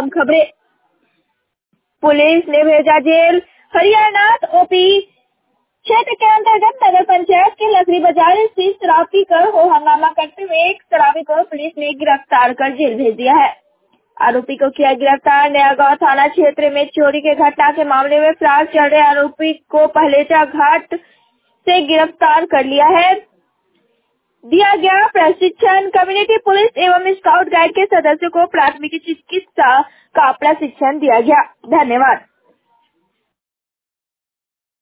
अहम खबरें। पुलिस ने भेजा जेल हरियाणाथ ओपी क्षेत्र के अंतर्गत नगर पंचायत के लकड़ी बाजार स्थित शराब पीकर हो हंगामा करते हुए एक शराबी को पुलिस ने गिरफ्तार कर जेल भेज दिया है। आरोपी को किया गिरफ्तार। नया गांव थाना क्षेत्र में चोरी के घटना के मामले में फरार चल रहे आरोपी को पहलेचा घाट से गिरफ्तार कर लिया है। दिया गया प्रशिक्षण। कम्युनिटी पुलिस एवं स्काउट गाइड के सदस्यों को प्राथमिक चिकित्सा का प्रशिक्षण दिया गया। धन्यवाद।